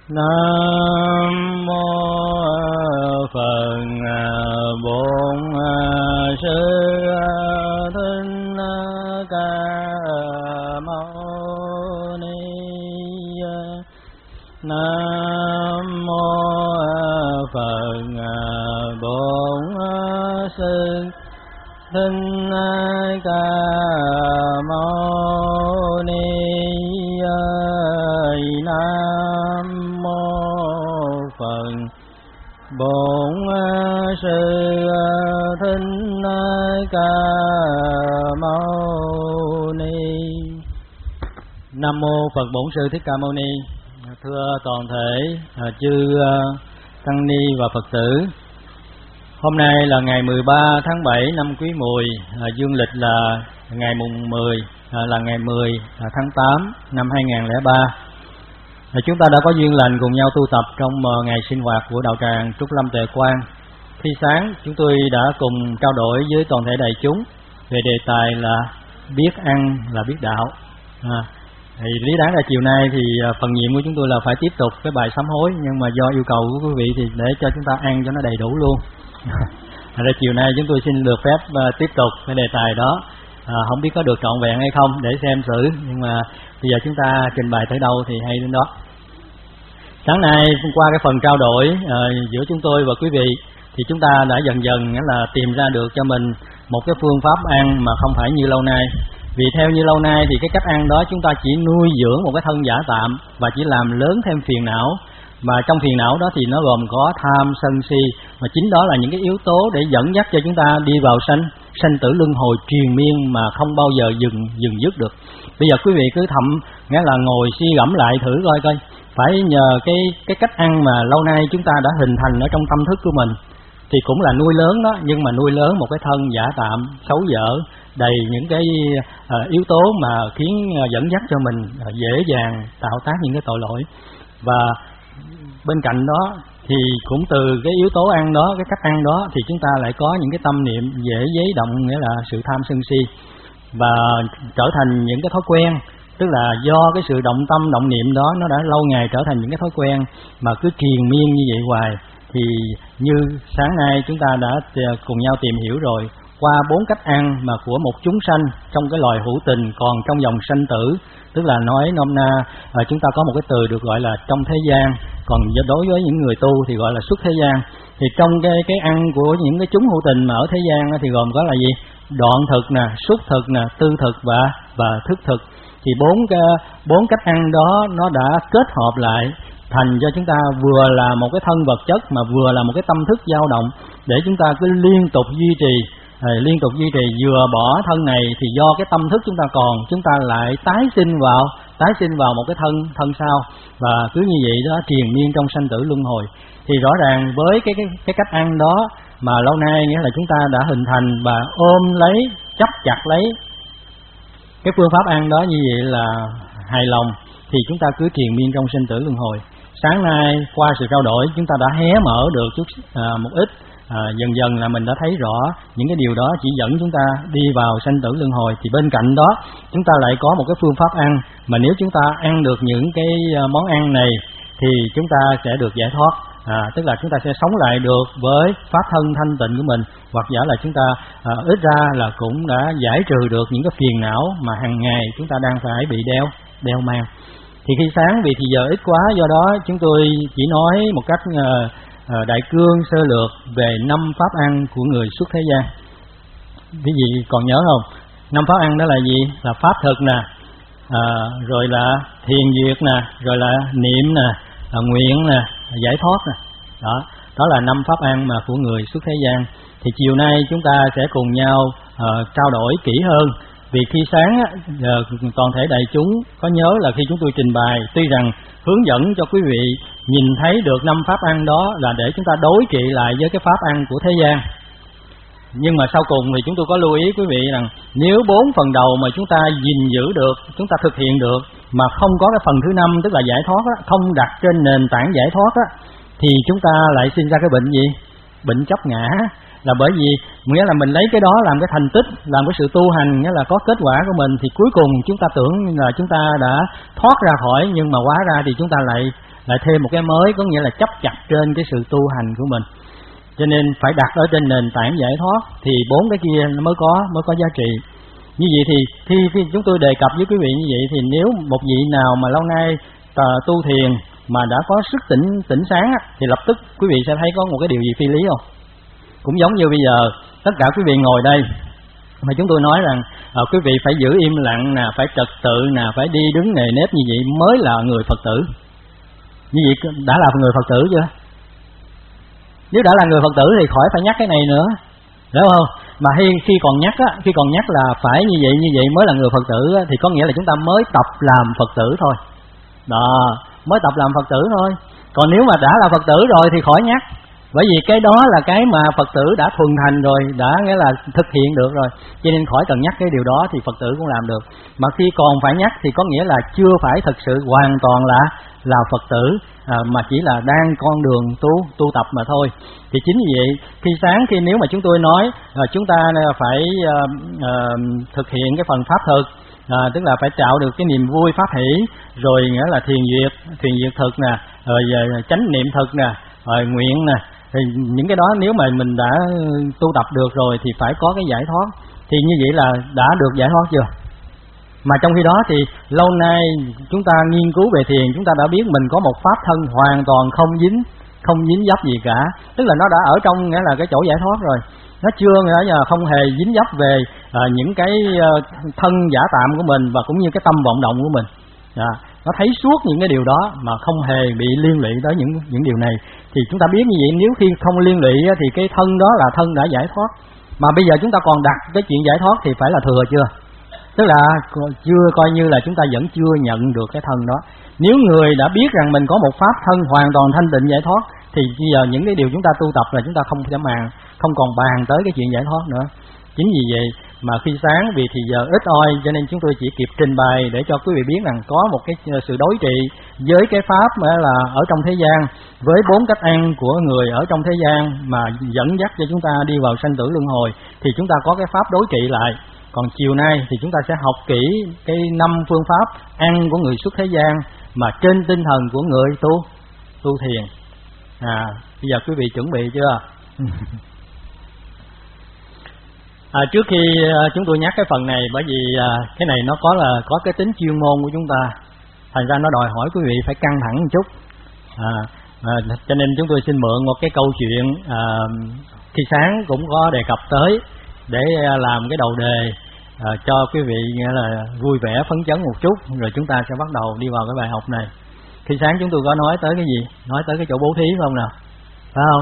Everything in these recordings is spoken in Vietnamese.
Nam mô Phật Bổn Sư Thích Ca Mâu Ni. Nam mô Phật Bổn Sư Thích Ca Mâu Ni. Nam mô Phật Bổn Sư Thích Ca Mâu Ni. Nam mô Phật Bổn Sư Thích Ca Mâu Ni. Thưa toàn thể chư tăng ni và Phật tử, hôm nay là ngày 13 tháng 7 năm Quý Mùi, dương lịch là ngày mùng 10, là ngày 10 tháng 8 năm 2003. Chúng ta đã có duyên lành cùng nhau tu tập trong ngày sinh hoạt của đạo tràng Trúc Lâm Tuệ Quang. Khi sáng chúng tôi đã cùng trao đổi với toàn thể đại chúng về đề tài là biết ăn là biết đạo. Thì lý đáng là chiều nay thì phần nhiệm của chúng tôi là phải tiếp tục cái bài sám hối, nhưng mà do yêu cầu của quý vị thì để cho chúng ta ăn cho nó đầy đủ luôn. Rồi chiều nay chúng tôi xin được phép tiếp tục cái đề tài đó. Không biết có được trọn vẹn hay không để xem xử, nhưng mà bây giờ chúng ta trình bày tới đâu thì hay đến đó. Sáng nay qua cái phần trao đổi giữa chúng tôi và quý vị thì chúng ta đã dần dần là tìm ra được cho mình một cái phương pháp ăn mà không phải như lâu nay. Vì theo như lâu nay thì cái cách ăn đó chúng ta chỉ nuôi dưỡng một cái thân giả tạm và chỉ làm lớn thêm phiền não. Mà trong phiền não đó thì nó gồm có tham, sân, si, mà chính đó là những cái yếu tố để dẫn dắt cho chúng ta đi vào sanh tử luân hồi triền miên mà không bao giờ dừng dứt được. Bây giờ quý vị cứ nghĩa là ngồi suy gẫm lại thử coi phải nhờ cái cách ăn mà lâu nay chúng ta đã hình thành ở trong tâm thức của mình thì cũng là nuôi lớn đó, nhưng mà nuôi lớn một cái thân giả tạm xấu dở, đầy những cái yếu tố mà khiến dẫn dắt cho mình dễ dàng tạo tác những cái tội lỗi. Và bên cạnh đó thì cũng từ cái yếu tố ăn đó, cái cách ăn đó thì chúng ta lại có những cái tâm niệm dễ giấy động, nghĩa là sự tham sân si, và trở thành những cái thói quen. Tức là do cái sự động tâm động niệm đó nó đã lâu ngày trở thành những cái thói quen mà cứ triền miên như vậy hoài. Thì như sáng nay chúng ta đã cùng nhau tìm hiểu rồi, qua 4 cách ăn mà của một chúng sanh trong cái loài hữu tình còn trong dòng sanh tử, tức là nói nôm na chúng ta có một cái từ được gọi là trong thế gian, còn đối với những người tu thì gọi là xuất thế gian. Thì trong cái ăn của những cái chúng hữu tình mà ở thế gian thì gồm có là gì? Đoạn thực nè, xúc thực nè, tư thực và thức thực. Thì 4 cách ăn đó nó đã kết hợp lại thành cho chúng ta vừa là một cái thân vật chất mà vừa là một cái tâm thức dao động, để chúng ta cứ liên tục duy trì vừa bỏ thân này thì do cái tâm thức chúng ta còn, chúng ta lại tái sinh vào một cái thân sau, và cứ như vậy đó triền miên trong sanh tử luân hồi. Thì rõ ràng với cái cách ăn đó mà lâu nay nghĩa là chúng ta đã hình thành và ôm lấy, chấp chặt lấy cái phương pháp ăn đó như vậy là hài lòng, thì chúng ta cứ triền miên trong sinh tử luân hồi. Sáng nay qua sự trao đổi chúng ta đã hé mở được một ít, dần dần là mình đã thấy rõ những cái điều đó chỉ dẫn chúng ta đi vào sanh tử luân hồi. Thì bên cạnh đó chúng ta lại có một cái phương pháp ăn mà nếu chúng ta ăn được những cái món ăn này thì chúng ta sẽ được giải thoát. Tức là chúng ta sẽ sống lại được với pháp thân thanh tịnh của mình, hoặc giả là chúng ta ít ra là cũng đã giải trừ được những cái phiền não mà hàng ngày chúng ta đang phải bị đeo mang. Thì khi sáng vì thì giờ ít quá, do đó chúng tôi chỉ nói một cách đại cương sơ lược về 5 pháp ăn của người xuất thế gian. Quý vị còn nhớ không? 5 pháp ăn đó là gì? Là pháp thực nè, rồi là thiền duyệt nè, rồi là niệm nè, nguyện nè, giải thoát nè. Đó là 5 pháp ăn mà của người xuất thế gian. Thì chiều nay chúng ta sẽ cùng nhau trao đổi kỹ hơn. Vì khi sáng toàn thể đại chúng có nhớ là khi chúng tôi trình bày, tuy rằng hướng dẫn cho quý vị nhìn thấy được 5 pháp ăn đó là để chúng ta đối trị lại với cái pháp ăn của thế gian, nhưng mà sau cùng thì chúng tôi có lưu ý quý vị rằng nếu 4 phần đầu mà chúng ta gìn giữ được, chúng ta thực hiện được, mà không có cái phần thứ 5 tức là giải thoát đó, không đặt trên nền tảng giải thoát đó, thì chúng ta lại sinh ra cái bệnh gì? Bệnh chấp ngã. Là bởi vì nghĩa là mình lấy cái đó làm cái thành tích, làm cái sự tu hành, nghĩa là có kết quả của mình, thì cuối cùng chúng ta tưởng là chúng ta đã thoát ra khỏi, nhưng mà hóa ra thì chúng ta lại lại thêm một cái mới, có nghĩa là chấp chặt trên cái sự tu hành của mình. Cho nên phải đặt ở trên nền tảng giải thoát thì 4 cái kia nó mới có giá trị. Như vậy thì khi chúng tôi đề cập với quý vị như vậy, thì nếu một vị nào mà lâu nay tu thiền mà đã có sức tỉnh sáng á, thì lập tức quý vị sẽ thấy có một cái điều gì phi lý không? Cũng giống như bây giờ tất cả quý vị ngồi đây mà chúng tôi nói rằng quý vị phải giữ im lặng nè, phải trật tự nè, phải đi đứng nề nếp, như vậy mới là người Phật tử. Như vậy đã là người Phật tử chưa? Nếu đã là người Phật tử thì khỏi phải nhắc cái này nữa, đúng không? Mà khi còn nhắc là phải như vậy mới là người Phật tử á, thì có nghĩa là chúng ta mới tập làm Phật tử thôi. Đó, mới tập làm Phật tử thôi. Còn nếu mà đã là Phật tử rồi thì khỏi nhắc. Bởi vì cái đó là cái mà Phật tử đã thuần thành rồi, đã nghĩa là thực hiện được rồi, cho nên khỏi cần nhắc cái điều đó thì Phật tử cũng làm được. Mà khi còn phải nhắc thì có nghĩa là chưa phải thực sự hoàn toàn là Phật tử, mà chỉ là đang con đường tu tập mà thôi. Thì chính vì vậy khi nếu mà chúng tôi nói chúng ta phải thực hiện cái phần pháp thực, tức là phải tạo được cái niềm vui pháp hỷ, rồi nghĩa là thiền duyệt thực nè, rồi chánh niệm thực nè, rồi nguyện nè, thì những cái đó nếu mà mình đã tu tập được rồi thì phải có cái giải thoát. Thì như vậy là đã được giải thoát chưa? Mà trong khi đó thì lâu nay chúng ta nghiên cứu về thiền, chúng ta đã biết mình có một pháp thân hoàn toàn không dính dấp gì cả, tức là nó đã ở trong nghĩa là cái chỗ giải thoát rồi. Nó chưa nghĩa là không hề dính dấp về những cái thân giả tạm của mình và cũng như cái tâm vọng động của mình. Nó thấy suốt những cái điều đó mà không hề bị liên lụy tới những điều này. Thì chúng ta biết như vậy, nếu khi không liên lụy thì cái thân đó là thân đã giải thoát. Mà bây giờ chúng ta còn đặt cái chuyện giải thoát thì phải là thừa chưa? Tức là chưa, coi như là chúng ta vẫn chưa nhận được cái thân đó. Nếu người đã biết rằng mình có một pháp thân hoàn toàn thanh tịnh giải thoát thì bây giờ những cái điều chúng ta tu tập là chúng ta không còn bàn tới cái chuyện giải thoát nữa. Chính vì vậy mà khi sáng vì thì giờ ít oi, cho nên chúng tôi chỉ kịp trình bày để cho quý vị biết rằng có một cái sự đối trị với cái pháp mà là ở trong thế gian, với 4 cách ăn của người ở trong thế gian mà dẫn dắt cho chúng ta đi vào sanh tử luân hồi, thì chúng ta có cái pháp đối trị lại. Còn chiều nay thì chúng ta sẽ học kỹ cái 5 phương pháp ăn của người xuất thế gian mà trên tinh thần của người tu thiền. Bây giờ quý vị chuẩn bị chưa? Trước khi chúng tôi nhắc cái phần này, bởi vì cái này nó có cái tính chuyên môn của chúng ta, thành ra nó đòi hỏi quý vị phải căng thẳng một chút. Cho nên chúng tôi xin mượn một cái câu chuyện khi sáng cũng có đề cập tới để làm cái đầu đề cho quý vị nghĩa là vui vẻ phấn chấn một chút, rồi chúng ta sẽ bắt đầu đi vào cái bài học này. Khi sáng chúng tôi có nói tới cái gì? Nói tới cái chỗ bố thí phải không nào? Phải không?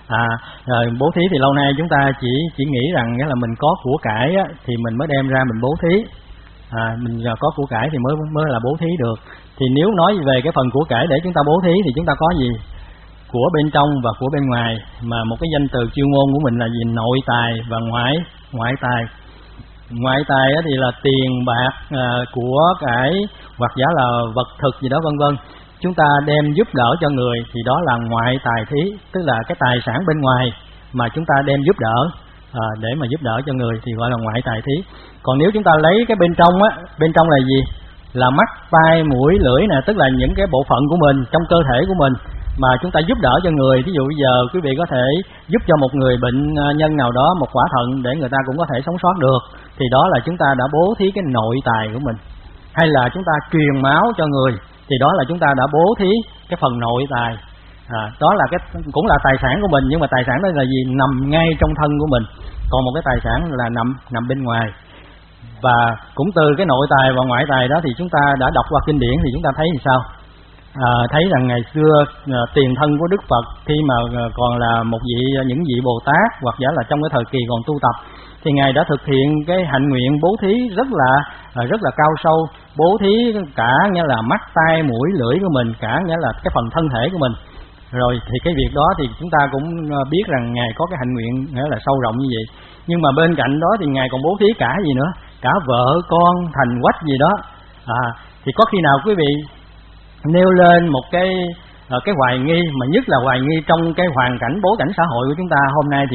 Rồi bố thí thì lâu nay chúng ta chỉ nghĩ rằng nghĩa là mình có của cải á, thì mình mới đem ra mình bố thí. Mình có của cải thì mới là bố thí được. Thì nếu nói về cái phần của cải để chúng ta bố thí thì chúng ta có gì? Của bên trong và của bên ngoài, mà một cái danh từ chuyên môn của mình là gì? Nội tài và ngoại tài. Ngoại tài thì là tiền bạc, của cải hoặc giả là vật thực gì đó vân vân. Chúng ta đem giúp đỡ cho người thì đó là ngoại tài thí, tức là cái tài sản bên ngoài mà chúng ta đem giúp đỡ để mà giúp đỡ cho người thì gọi là ngoại tài thí. Còn nếu chúng ta lấy cái bên trong á, bên trong là gì? Là mắt, tai, mũi, lưỡi nè, tức là những cái bộ phận của mình trong cơ thể của mình mà chúng ta giúp đỡ cho người. Ví dụ bây giờ quý vị có thể giúp cho một người bệnh nhân nào đó một quả thận để người ta cũng có thể sống sót được, thì đó là chúng ta đã bố thí cái nội tài của mình. Hay là chúng ta truyền máu cho người thì đó là chúng ta đã bố thí cái phần nội tài. Đó là cái cũng là tài sản của mình, nhưng mà tài sản đó là gì? Nằm ngay trong thân của mình. Còn một cái tài sản là nằm bên ngoài. Và cũng từ cái nội tài và ngoại tài đó thì chúng ta đã đọc qua kinh điển thì chúng ta thấy thì sao? Thấy rằng ngày xưa tiền thân của Đức Phật khi mà còn là những vị Bồ Tát hoặc giả là trong cái thời kỳ còn tu tập thì ngài đã thực hiện cái hạnh nguyện bố thí rất là cao sâu, bố thí cả nghĩa là mắt, tai, mũi, lưỡi của mình, cả nghĩa là cái phần thân thể của mình. Rồi thì cái việc đó thì chúng ta cũng biết rằng ngài có cái hạnh nguyện nghĩa là sâu rộng như vậy. Nhưng mà bên cạnh đó thì ngài còn bố thí cả gì nữa? Cả vợ con, thành quách gì đó. Thì có khi nào quý vị nêu lên một cái hoài nghi, mà nhất là hoài nghi trong cái hoàn cảnh bối cảnh xã hội của chúng ta hôm nay thì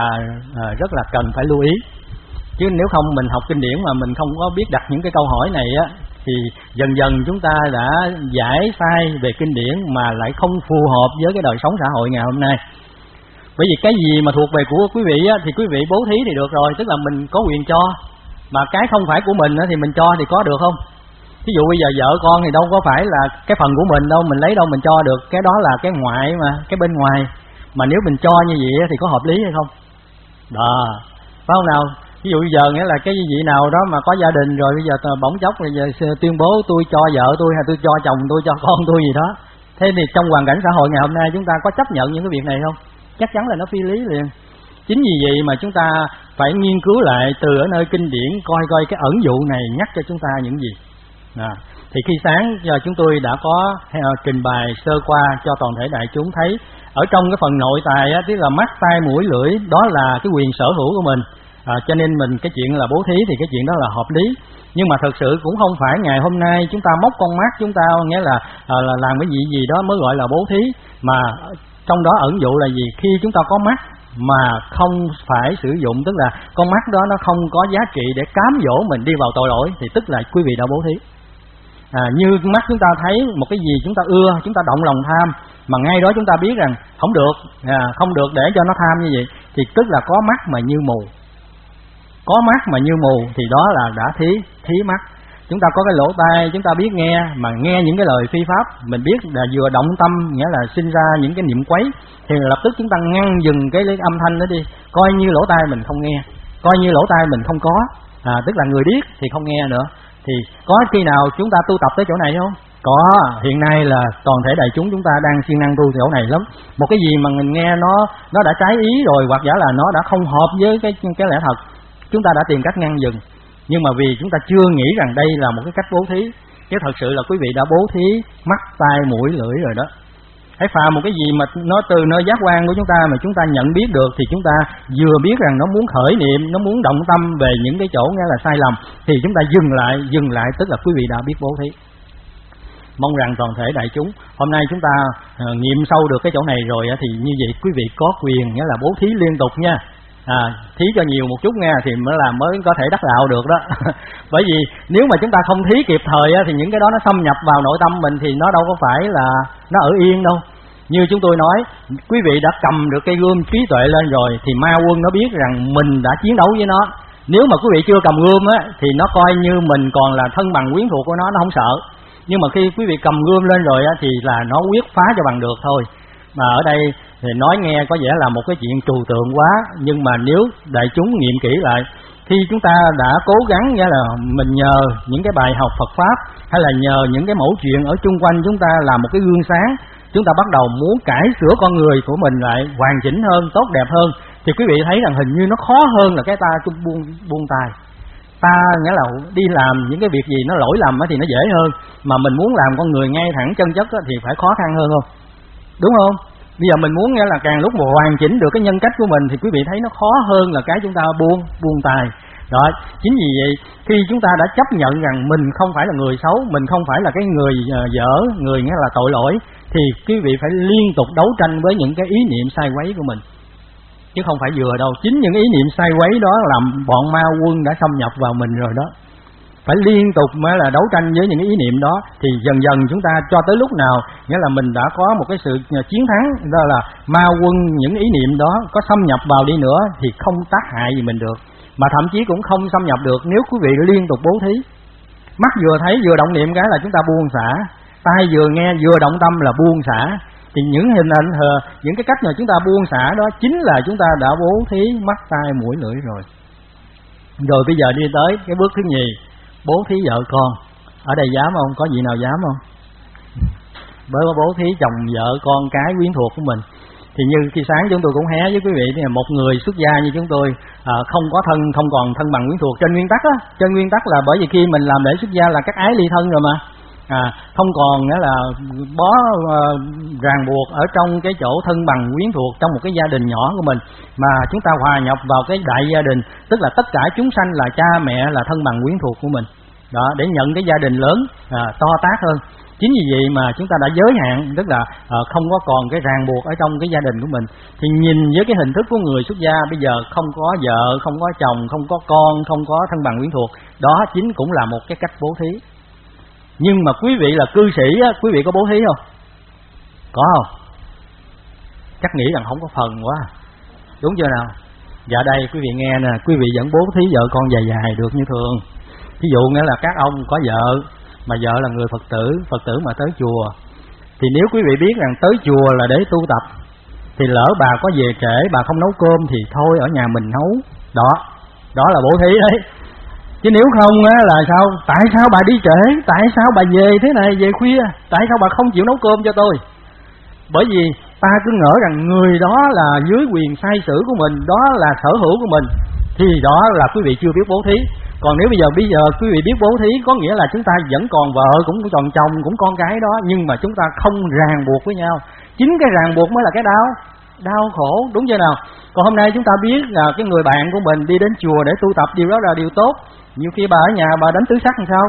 rất là cần phải lưu ý. Chứ nếu không mình học kinh điển mà mình không có biết đặt những cái câu hỏi này á thì dần dần chúng ta đã giải sai về kinh điển mà lại không phù hợp với cái đời sống xã hội ngày hôm nay. Bởi vì cái gì mà thuộc về của quý vị á, thì quý vị bố thí thì được rồi, tức là mình có quyền cho. Mà cái không phải của mình á, thì mình cho thì có được không? Ví dụ bây giờ vợ con thì đâu có phải là cái phần của mình đâu, mình lấy đâu mình cho được, cái đó là cái ngoại mà, cái bên ngoài. Mà nếu mình cho như vậy thì có hợp lý hay không? Đó, phải không nào? Ví dụ bây giờ nghĩa là cái vị nào đó mà có gia đình rồi bây giờ bỗng chốc bây giờ tuyên bố tôi cho vợ tôi hay tôi cho chồng tôi, cho con tôi gì đó. Thế thì trong hoàn cảnh xã hội ngày hôm nay chúng ta có chấp nhận những cái việc này không? Chắc chắn là nó phi lý liền. Chính vì vậy mà chúng ta phải nghiên cứu lại từ ở nơi kinh điển coi cái ẩn dụ này nhắc cho chúng ta những gì. Thì khi sáng giờ chúng tôi đã có trình bày sơ qua cho toàn thể đại chúng thấy ở trong cái phần nội tài á, tức là mắt tai mũi lưỡi, đó là cái quyền sở hữu của mình. Cho nên mình cái chuyện là bố thí thì cái chuyện đó là hợp lý. Nhưng mà thật sự cũng không phải ngày hôm nay chúng ta móc con mắt chúng ta nghĩa là làm cái gì đó mới gọi là bố thí. Mà trong đó ẩn dụ là gì? Khi chúng ta có mắt mà không phải sử dụng, tức là con mắt đó nó không có giá trị để cám dỗ mình đi vào tội lỗi, thì tức là quý vị đã bố thí. Như mắt chúng ta thấy một cái gì chúng ta ưa, chúng ta động lòng tham, mà ngay đó chúng ta biết rằng không được, không được để cho nó tham như vậy, thì tức là có mắt mà như mù. Có mắt mà như mù thì đó là đã thí mắt. Chúng ta có cái lỗ tai, chúng ta biết nghe, mà nghe những cái lời phi pháp, mình biết là vừa động tâm, nghĩa là sinh ra những cái niệm quấy, thì lập tức chúng ta ngăn dừng cái âm thanh đó đi, coi như lỗ tai mình không nghe, coi như lỗ tai mình không có, tức là người điếc thì không nghe nữa. Thì có khi nào chúng ta tu tập tới chỗ này không? Có, hiện nay là toàn thể đại chúng ta đang siêng năng tu chỗ này lắm. Một cái gì mà mình nghe nó đã trái ý rồi, hoặc giả là nó đã không hợp với cái lẽ thật, chúng ta đã tìm cách ngăn dừng. Nhưng mà vì chúng ta chưa nghĩ rằng đây là một cái cách bố thí, chứ thật sự là quý vị đã bố thí mắt, tai, mũi, lưỡi rồi đó. Hãy phàm một cái gì mà nó từ nơi giác quan của chúng ta mà chúng ta nhận biết được, thì chúng ta vừa biết rằng nó muốn khởi niệm, nó muốn động tâm về những cái chỗ nghe là sai lầm, thì chúng ta dừng lại tức là quý vị đã biết bố thí. Mong rằng toàn thể đại chúng hôm nay chúng ta nghiệm sâu được cái chỗ này rồi thì như vậy quý vị có quyền nghĩa là bố thí liên tục nha. Thí cho nhiều một chút nghe thì mới có thể đắc đạo được đó. Bởi vì nếu mà chúng ta không thí kịp thời thì những cái đó nó xâm nhập vào nội tâm mình thì nó đâu có phải là nó ở yên đâu. Như chúng tôi nói, quý vị đã cầm được cây gươm trí tuệ lên rồi thì ma quân nó biết rằng mình đã chiến đấu với nó. Nếu mà quý vị chưa cầm gươm thì nó coi như mình còn là thân bằng quyến thuộc của nó không sợ. Nhưng mà khi quý vị cầm gươm lên rồi thì là nó quyết phá cho bằng được thôi. Mà ở đây thì nói nghe có vẻ là một cái chuyện trừu tượng quá, nhưng mà nếu đại chúng nghiệm kỹ lại, khi chúng ta đã cố gắng nghĩa là mình nhờ những cái bài học Phật Pháp hay là nhờ những cái mẫu chuyện ở chung quanh chúng ta làm một cái gương sáng, chúng ta bắt đầu muốn cải sửa con người của mình lại hoàn chỉnh hơn, tốt đẹp hơn, thì quý vị thấy rằng hình như nó khó hơn là cái ta buông tay. Ta nghĩa là đi làm những cái việc gì nó lỗi lầm thì nó dễ hơn, mà mình muốn làm con người ngay thẳng chân chất thì phải khó khăn hơn không? Đúng không? Bây giờ mình muốn nghĩa là càng lúc mà hoàn chỉnh được cái nhân cách của mình thì quý vị thấy nó khó hơn là cái chúng ta buông tay. Đó, chính vì vậy khi chúng ta đã chấp nhận rằng mình không phải là người xấu, mình không phải là cái người dở, người nghĩa là tội lỗi, thì quý vị phải liên tục đấu tranh với những cái ý niệm sai quấy của mình. Chứ không phải vừa đâu, chính những ý niệm sai quấy đó làm bọn ma quân đã xâm nhập vào mình rồi đó. Phải liên tục mới là đấu tranh với những ý niệm đó, thì dần dần chúng ta cho tới lúc nào nghĩa là mình đã có một cái sự chiến thắng, đó là ma quân những ý niệm đó có xâm nhập vào đi nữa thì không tác hại gì mình được, mà thậm chí cũng không xâm nhập được nếu quý vị liên tục bố thí. Mắt vừa thấy vừa động niệm cái là chúng ta buông xả, tai vừa nghe vừa động tâm là buông xả. Thì những hình ảnh những cái cách mà chúng ta buông xả đó chính là chúng ta đã bố thí mắt, tai, mũi, lưỡi rồi. Rồi bây giờ đi tới cái bước thứ nhì, bố thí vợ con. Ở đây dám không? Có gì nào dám không? Bởi bố thí chồng, vợ, con, cái quyến thuộc của mình. Thì như khi sáng chúng tôi cũng hé với quý vị, thì một người xuất gia như chúng tôi không có thân, không còn thân bằng quyến thuộc trên nguyên tắc á. Trên nguyên tắc là bởi vì khi mình làm lễ xuất gia là các ái ly thân rồi mà. Không còn nghĩa là bó ràng buộc ở trong cái chỗ thân bằng quyến thuộc trong một cái gia đình nhỏ của mình, mà chúng ta hòa nhập vào cái đại gia đình, tức là tất cả chúng sanh là cha mẹ là thân bằng quyến thuộc của mình đó, để nhận cái gia đình lớn to tát hơn. Chính vì vậy mà chúng ta đã giới hạn, tức là không có còn cái ràng buộc ở trong cái gia đình của mình. Thì nhìn với cái hình thức của người xuất gia bây giờ không có vợ, không có chồng, không có con, không có thân bằng quyến thuộc, đó chính cũng là một cái cách bố thí. Nhưng mà quý vị là cư sĩ á, quý vị có bố thí không? Có không? Chắc nghĩ rằng không có phần quá, đúng chưa nào? Dạ đây quý vị nghe nè, quý vị vẫn bố thí vợ con dài dài được như thường. Ví dụ nghĩa là các ông có vợ, mà vợ là người Phật tử mà tới chùa, thì nếu quý vị biết rằng tới chùa là để tu tập, thì lỡ bà có về trễ, bà không nấu cơm thì thôi ở nhà mình nấu. Đó là bố thí đấy. Chứ nếu không á là sao? Tại sao bà đi trễ? Tại sao bà về thế này, về khuya? Tại sao bà không chịu nấu cơm cho tôi? Bởi vì ta cứ ngỡ rằng người đó là dưới quyền sai sử của mình, đó là sở hữu của mình, thì đó là quý vị chưa biết bố thí. Còn nếu bây giờ quý vị biết bố thí, có nghĩa là chúng ta vẫn còn vợ, cũng còn chồng, cũng con cái đó, nhưng mà chúng ta không ràng buộc với nhau. Chính cái ràng buộc mới là cái đau khổ, đúng chưa nào? Còn hôm nay chúng ta biết là cái người bạn của mình đi đến chùa để tu tập, điều đó là điều tốt. Nhiều khi bà ở nhà bà đánh tứ sắc làm sao?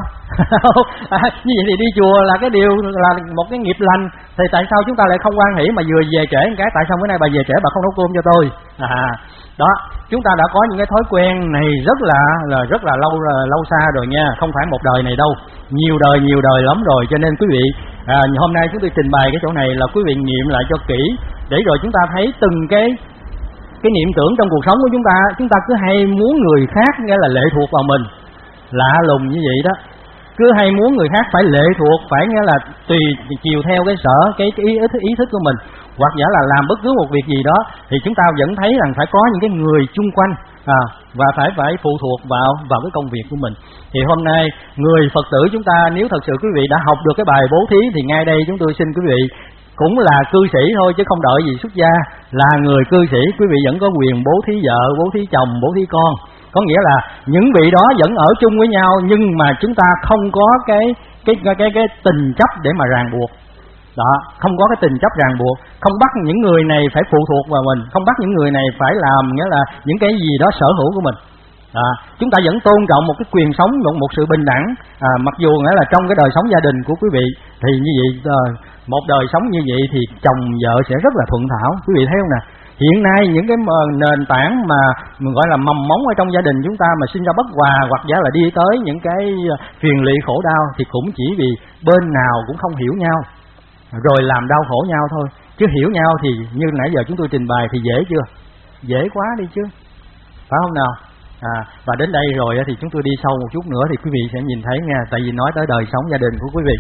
Như vậy thì đi chùa là cái điều là một cái nghiệp lành. Thì tại sao chúng ta lại không hoan hỷ mà vừa về trễ một cái, tại sao bữa nay bà về trễ bà không nấu cơm cho tôi? Đó, chúng ta đã có những cái thói quen này rất là lâu xa rồi nha, không phải một đời này đâu, nhiều đời lắm rồi. Cho nên quý vị hôm nay chúng tôi trình bày cái chỗ này là quý vị nghiệm lại cho kỹ, để rồi chúng ta thấy từng cái niệm tưởng trong cuộc sống của chúng ta cứ hay muốn người khác nghĩa là lệ thuộc vào mình, lạ lùng như vậy đó. Cứ hay muốn người khác phải lệ thuộc, phải nghĩa là tùy chiều theo cái ý thức của mình, hoặc giả là làm bất cứ một việc gì đó thì chúng ta vẫn thấy rằng phải có những cái người chung quanh và phải phụ thuộc vào cái công việc của mình. Thì hôm nay người Phật tử chúng ta, nếu thật sự quý vị đã học được cái bài bố thí, thì ngay đây chúng tôi xin quý vị cũng là cư sĩ thôi chứ không đợi gì xuất gia, là người cư sĩ, quý vị vẫn có quyền bố thí vợ, bố thí chồng, bố thí con. Có nghĩa là những vị đó vẫn ở chung với nhau, nhưng mà chúng ta không có cái tình chấp để mà ràng buộc. Đó, không có cái tình chấp ràng buộc, không bắt những người này phải phụ thuộc vào mình, không bắt những người này phải làm nghĩa là những cái gì đó sở hữu của mình. Chúng ta vẫn tôn trọng một cái quyền sống, một sự bình đẳng. Mặc dù nghĩa là trong cái đời sống gia đình của quý vị thì như vậy, một đời sống như vậy thì chồng vợ sẽ rất là thuận thảo. Quý vị thấy không nè? Hiện nay những cái nền tảng mà mình gọi là mầm móng ở trong gia đình chúng ta mà sinh ra bất hòa, hoặc giả là đi tới những cái phiền lụy khổ đau, thì cũng chỉ vì bên nào cũng không hiểu nhau, rồi làm đau khổ nhau thôi. Chứ hiểu nhau thì như nãy giờ chúng tôi trình bày thì dễ chưa? Dễ quá đi chứ, phải không nào? Và đến đây rồi thì chúng tôi đi sâu một chút nữa thì quý vị sẽ nhìn thấy nha. Tại vì nói tới đời sống gia đình của quý vị,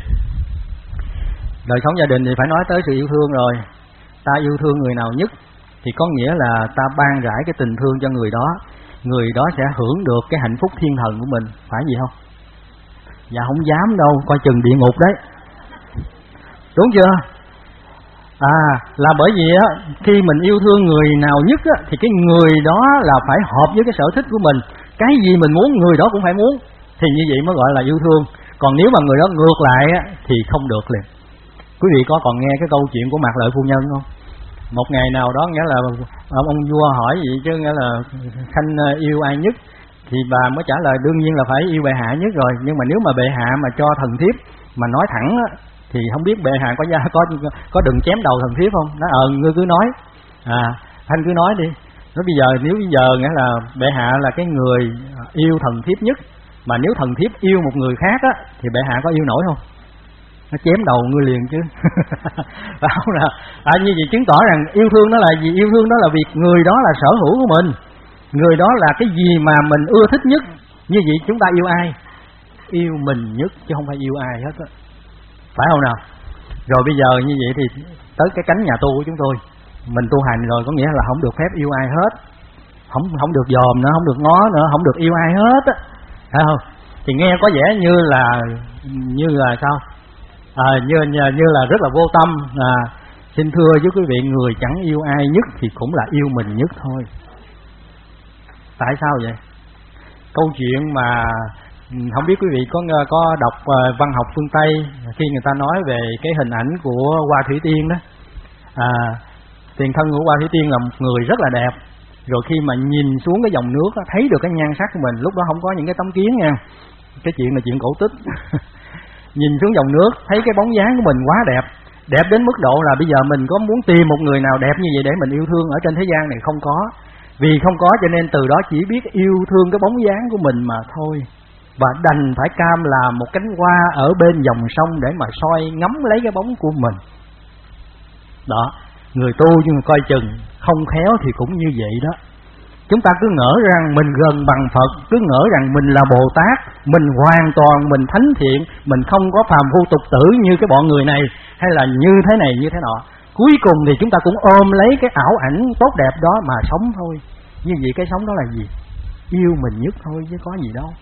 đời sống gia đình thì phải nói tới sự yêu thương rồi. Ta yêu thương người nào nhất thì có nghĩa là ta ban rải cái tình thương cho người đó sẽ hưởng được cái hạnh phúc thiên thần của mình, phải gì không? Dạ không dám đâu, coi chừng địa ngục đấy, đúng chưa? Là bởi vì á, khi mình yêu thương người nào nhất á, thì cái người đó là phải hợp với cái sở thích của mình. Cái gì mình muốn người đó cũng phải muốn, thì như vậy mới gọi là yêu thương. Còn nếu mà người đó ngược lại á, thì không được liền. Quý vị có còn nghe cái câu chuyện của Mạc Lợi phu nhân không? Một ngày nào đó nghĩa là ông vua hỏi gì chứ, nghĩa là khanh yêu ai nhất, thì bà mới trả lời đương nhiên là phải yêu bệ hạ nhất rồi. Nhưng mà nếu mà bệ hạ mà cho thần thiếp mà nói thẳng á, thì không biết bệ hạ có đừng chém đầu thần thiếp không? Nói ngươi cứ nói, Thanh cứ nói đi. Nói nếu bây giờ nghĩa là bệ hạ là cái người yêu thần thiếp nhất, mà nếu thần thiếp yêu một người khác á, thì bệ hạ có yêu nổi không? Nó chém đầu ngươi liền chứ. Phải không nào? Như vậy chứng tỏ rằng yêu thương đó là gì? Yêu thương đó là việc người đó là sở hữu của mình, người đó là cái gì mà mình ưa thích nhất. Như vậy chúng ta yêu ai? Yêu mình nhất chứ không phải yêu ai hết á, phải không nào? Rồi bây giờ như vậy thì tới cái cánh nhà tu của chúng tôi, mình tu hành rồi có nghĩa là không được phép yêu ai hết, không được dòm nữa, không được ngó nữa, không được yêu ai hết á, phải không? Thì nghe có vẻ như là sao? Như là rất là vô tâm. Xin thưa với quý vị, người chẳng yêu ai nhất thì cũng là yêu mình nhất thôi. Tại sao vậy? Câu chuyện mà không biết quý vị có đọc văn học phương Tây, khi người ta nói về cái hình ảnh của Hoa Thủy Tiên đó. Tiền thân của Hoa Thủy Tiên là một người rất là đẹp. Rồi khi mà nhìn xuống cái dòng nước thấy được cái nhan sắc của mình, lúc đó không có những cái tấm kiến nha, cái chuyện là chuyện cổ tích. Nhìn xuống dòng nước thấy cái bóng dáng của mình quá đẹp, đẹp đến mức độ là bây giờ mình có muốn tìm một người nào đẹp như vậy để mình yêu thương ở trên thế gian này không có. Vì không có cho nên từ đó chỉ biết yêu thương cái bóng dáng của mình mà thôi. và đành phải cam làm một cánh hoa ở bên dòng sông để mà soi ngắm lấy cái bóng của mình. Đó, người tu nhưng mà coi chừng không khéo thì cũng như vậy đó. Chúng ta cứ ngỡ rằng mình gần bằng Phật, cứ ngỡ rằng mình là Bồ Tát, mình hoàn toàn mình thánh thiện, mình không có phàm phu tục tử như cái bọn người này, hay là như thế này như thế nọ. Cuối cùng thì chúng ta cũng ôm lấy cái ảo ảnh tốt đẹp đó mà sống thôi. Như vậy cái sống đó là gì? Yêu mình nhất thôi chứ có gì đâu,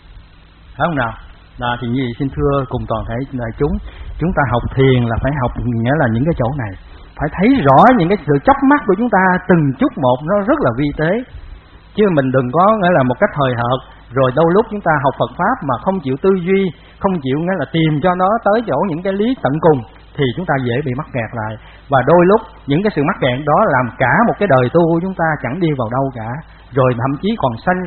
phải không nào? Đó, thì như vậy xin thưa cùng toàn thể đại chúng ta học thiền là phải học nghĩa là những cái chỗ này, phải thấy rõ những cái sự chớp mắt của chúng ta từng chút một, nó rất là vi tế. Chứ mình đừng có nghĩa là một cách hời hợt, rồi đôi lúc chúng ta học Phật Pháp mà không chịu tư duy, không chịu nghĩa là tìm cho nó tới chỗ những cái lý tận cùng, thì chúng ta dễ bị mắc kẹt lại. Và đôi lúc những cái sự mắc kẹt đó làm cả một cái đời tu của chúng ta chẳng đi vào đâu cả, rồi thậm chí còn sanh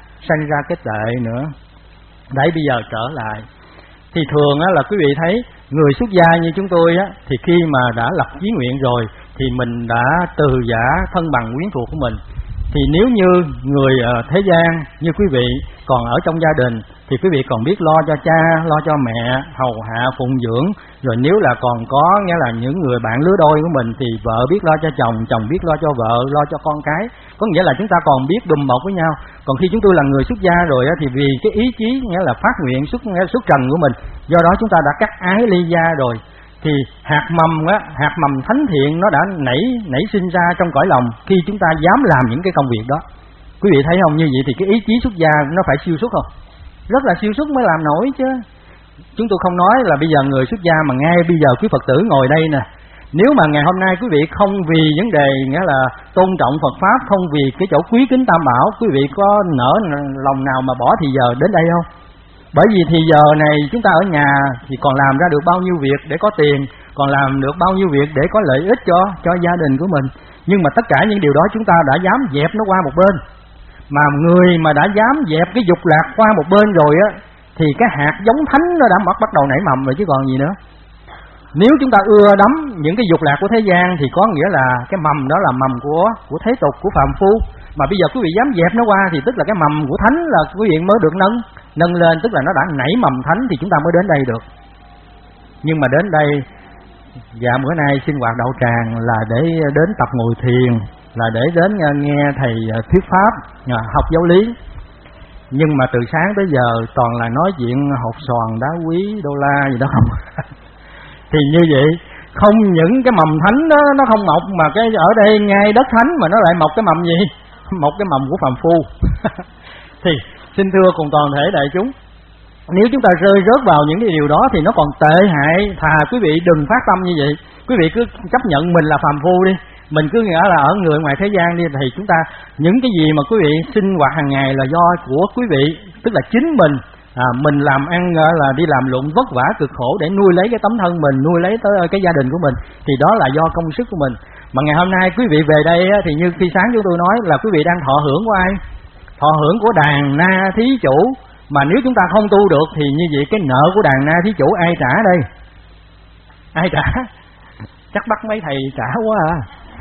ra cái tệ nữa. Đấy, bây giờ trở lại thì thường á, là quý vị thấy người xuất gia như chúng tôi á, thì khi mà đã lập chí nguyện rồi thì mình đã từ giả thân bằng quyến thuộc của mình. Thì nếu như người thế gian như quý vị còn ở trong gia đình thì quý vị còn biết lo cho cha, lo cho mẹ, hầu hạ phụng dưỡng. Rồi nếu là còn có nghĩa là những người bạn lứa đôi của mình thì vợ biết lo cho chồng, chồng biết lo cho vợ, lo cho con cái. Có nghĩa là chúng ta còn biết đùm bọc với nhau. Còn khi chúng tôi là người xuất gia rồi á, thì vì cái ý chí nghĩa là phát nguyện xuất trần của mình, do đó chúng ta đã cắt ái ly gia rồi, thì hạt mầm thánh thiện nó đã nảy sinh ra trong cõi lòng khi chúng ta dám làm những cái công việc đó. Quý vị thấy không? Như vậy thì cái ý chí xuất gia nó phải siêu xuất không? Rất là siêu xuất mới làm nổi chứ. Chúng tôi không nói là bây giờ người xuất gia mà ngay bây giờ quý Phật tử ngồi đây nè, nếu mà ngày hôm nay quý vị không vì vấn đề nghĩa là tôn trọng Phật Pháp, không vì cái chỗ quý kính Tam Bảo, quý vị có nỡ lòng nào mà bỏ thì giờ đến đây không? Bởi vì thì giờ này chúng ta ở nhà thì còn làm ra được bao nhiêu việc để có tiền, còn làm được bao nhiêu việc để có lợi ích cho gia đình của mình. Nhưng mà tất cả những điều đó chúng ta đã dám dẹp nó qua một bên. Mà người mà đã dám dẹp cái dục lạc qua một bên rồi á, thì cái hạt giống thánh nó đã bắt đầu nảy mầm rồi chứ còn gì nữa. Nếu chúng ta ưa đắm những cái dục lạc của thế gian thì có nghĩa là cái mầm đó là mầm của thế tục, của phàm phu. Mà bây giờ quý vị dám dẹp nó qua thì tức là cái mầm của thánh là quý vị mới được nâng lên, tức là nó đã nảy mầm thánh thì chúng ta mới đến đây được. Nhưng mà đến đây dạ bữa nay sinh hoạt đạo tràng là để đến tập ngồi thiền, là để đến nghe thầy thuyết pháp, học giáo lý. Nhưng mà từ sáng tới giờ toàn là nói chuyện hột xoàn, đá quý, đô la gì đó không. Thì như vậy không những cái mầm thánh đó nó không mọc, mà cái ở đây ngay đất thánh mà nó lại mọc cái mầm gì? Mọc cái mầm của phàm phu. Thì xin thưa cùng toàn thể đại chúng, nếu chúng ta rơi rớt vào những cái điều đó thì nó còn tệ hại. Thà quý vị đừng phát tâm như vậy, quý vị cứ chấp nhận mình là phàm phu đi, mình cứ nghĩa là ở người ngoài thế gian đi, thì chúng ta những cái gì mà quý vị sinh hoạt hàng ngày là do của quý vị, tức là chính mình làm ăn là đi làm lụng vất vả cực khổ để nuôi lấy cái tấm thân mình, nuôi lấy tới cái gia đình của mình, thì đó là do công sức của mình. Mà ngày hôm nay quý vị về đây thì như khi sáng chúng tôi nói là quý vị đang thọ hưởng của ai? Thọ hưởng của đàn na thí chủ. Mà nếu chúng ta không tu được thì như vậy cái nợ của đàn na thí chủ ai trả đây? Ai trả? Chắc bắt mấy thầy trả quá à.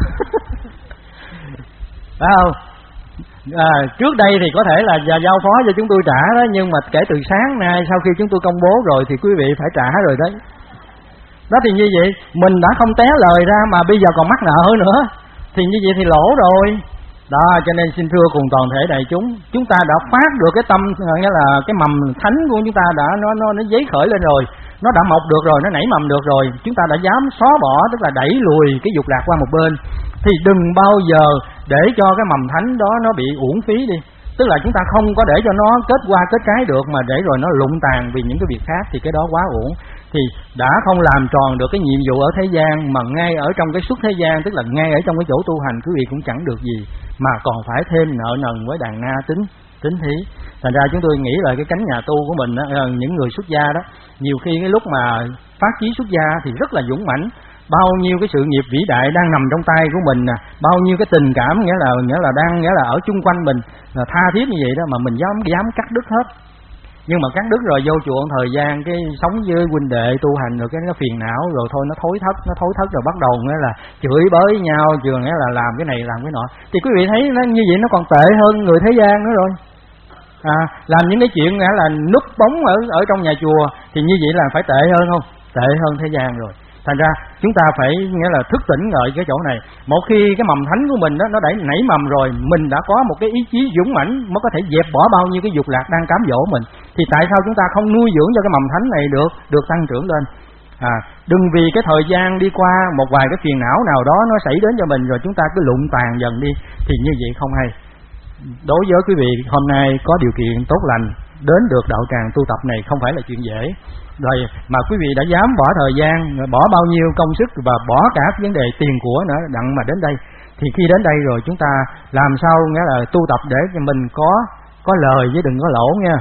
Phải không? Trước đây thì có thể là giao phó cho chúng tôi trả đó, nhưng mà kể từ sáng nay sau khi chúng tôi công bố rồi thì quý vị phải trả rồi đấy. Đó thì như vậy mình đã không té lời ra mà bây giờ còn mắc nợ hơn nữa, thì như vậy thì lỗ rồi. Đó, cho nên xin thưa cùng toàn thể đại chúng ta đã phát được cái tâm, nghĩa là cái mầm thánh của chúng ta đã nó giấy khởi lên rồi, nó đã mọc được rồi, nó nảy mầm được rồi, chúng ta đã dám xóa bỏ, tức là đẩy lùi cái dục lạc qua một bên, thì đừng bao giờ để cho cái mầm thánh đó nó bị uổng phí đi. Tức là chúng ta không có để cho nó kết hoa kết trái được, mà để rồi nó lụng tàn vì những cái việc khác thì cái đó quá uổng. Thì đã không làm tròn được cái nhiệm vụ ở thế gian, mà ngay ở trong cái xuất thế gian, tức là ngay ở trong cái chỗ tu hành quý vị cũng chẳng được gì, mà còn phải thêm nợ nần với đàn na tính thí. Thành ra chúng tôi nghĩ là cái cánh nhà tu của mình đó, những người xuất gia đó, nhiều khi cái lúc mà phát chí xuất gia thì rất là dũng mãnh, bao nhiêu cái sự nghiệp vĩ đại đang nằm trong tay của mình nè, bao nhiêu cái tình cảm nghĩa là đang ở chung quanh mình là tha thiết như vậy đó, mà mình dám cắt đứt hết. Nhưng mà cắt đứt rồi vô chùa một thời gian cái sống với huynh đệ tu hành rồi cái nó phiền não rồi thôi nó thối thất rồi bắt đầu nghĩa là chửi bới nhau, trường nghĩa là làm cái này làm cái nọ. Thì quý vị thấy nó như vậy nó còn tệ hơn người thế gian nữa rồi. làm những cái chuyện nghĩa là núp bóng ở trong nhà chùa thì như vậy là phải tệ hơn không? Tệ hơn thế gian rồi. Thành ra chúng ta phải nghĩa là thức tỉnh ngợi cái chỗ này. Một khi cái mầm thánh của mình đó, nó đã nảy mầm rồi, mình đã có một cái ý chí dũng mãnh mới có thể dẹp bỏ bao nhiêu cái dục lạc đang cám dỗ mình. Thì tại sao chúng ta không nuôi dưỡng cho cái mầm thánh này được tăng trưởng lên? Đừng vì cái thời gian đi qua một vài cái phiền não nào đó nó xảy đến cho mình rồi chúng ta cứ lụng tàn dần đi, thì như vậy không hay. Đối với quý vị hôm nay có điều kiện tốt lành đến được đạo tràng tu tập này không phải là chuyện dễ rồi, mà quý vị đã dám bỏ thời gian, bỏ bao nhiêu công sức và bỏ cả vấn đề tiền của nữa đặng mà đến đây, thì khi đến đây rồi chúng ta làm sao nghĩa là tu tập để cho mình có lời chứ đừng có lỗ nha.